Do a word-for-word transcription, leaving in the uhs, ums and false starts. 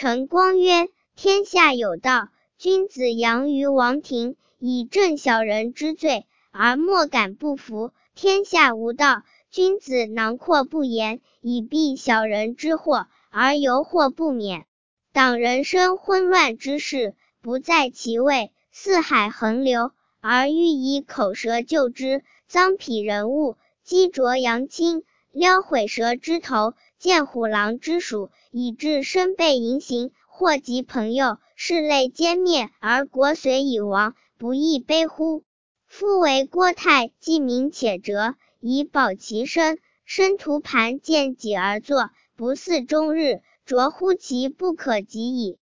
陈光曰：天下有道，君子扬于王庭，以正小人之罪，而莫敢不服；天下无道，君子囊括不言，以避小人之祸，而犹祸不免。党人生昏乱之事，不在其位，四海横流，而欲以口舌救之，脏鄙人物，击啄扬亲，撩毁蛇之头，见虎狼之属，以致身被淫行，祸及朋友，是类歼灭，而国随以亡，不亦悲乎？夫为郭泰，既明且折，以保其身，身图盘见己而作，不似终日，着乎其不可及矣。